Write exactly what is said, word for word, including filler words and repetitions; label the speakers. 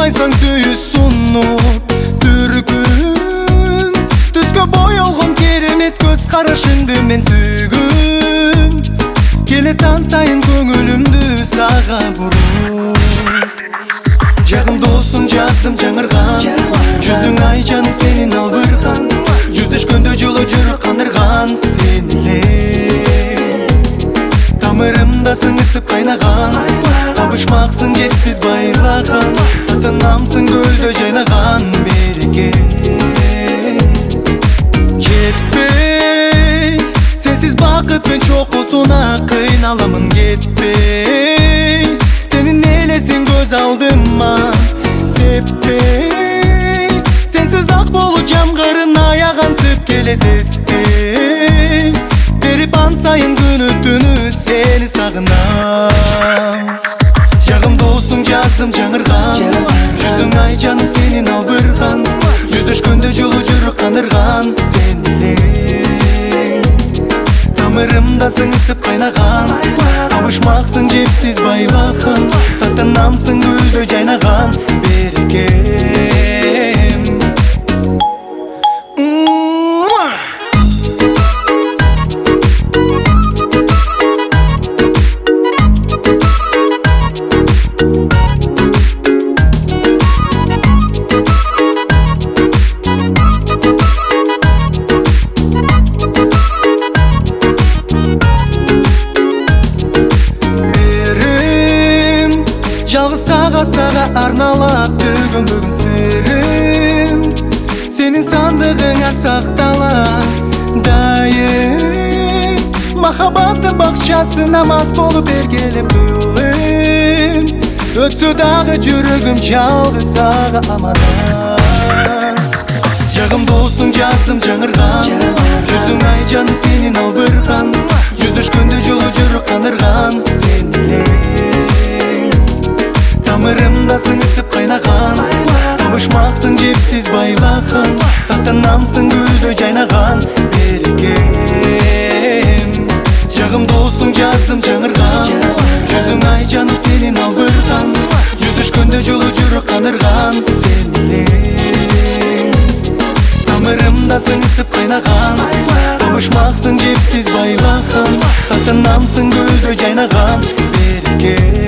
Speaker 1: Сыйлайсаң сүйі сұнып түргін, түзгө боялғым керемет көз қарашыңды мен сүйгін. Келе таң сайын көңілімді саға бұрын. Жағым досың жаздым жаңырған, жүзің ай жаным сенен албырған. Жүздешкөнде жолы жүріп қандырған сеніле. Тамырымда сіңісіп қайнаған, табышмақсың жепсіз байлаған. Татынамсың гүлді жайнаған береке. Кетпей, сенсіз бақытпен чоқысуна қиналамын кетпей. Сенің елесің көз алдыма сеппей. Сенсіз ақ болу жамғырын аяған сөп келетестей. Беріп ан сайын күні түні сені сағынам. Жағым досың жаздым жаңырған, жүзің ай жаным сенен албырған. Жүздешкөнде жолы жүріп қандырған сеніле. Тамырымда сіңісіп қайнаған, табышмақсың жепсіз байлаған. Татынамсың гүлді жайнаған берекем. Жалғыз саға-саға арналап төгім бүгін сырым. Сенің сандығыңа сақталан дайым. Махаббаттың бақшасына мас болып ергелеп гүлім. Өтсі дағы жүрегім жалғыз саға аманат. Жағым досың жаздым жаңырған, жүзің ай жаным сенен албырған. Жүздешкөнде жолы жүріп қандырған сеніле. Тамырымда сіңісіп қайнаған, табышмақсың жепсіз байлаған. Татынамсың гүлді жайнаған берекем. Жағым досың жаздым жаңырған, жүзің ай жаным сенен албырған. Жүздешкөнде жолы жүріп қандырған сеніле. Тамырымда сіңісіп қайнаған, табышмақсың жепсіз байлаған. Татынамсың гүлді жайнаған берекем.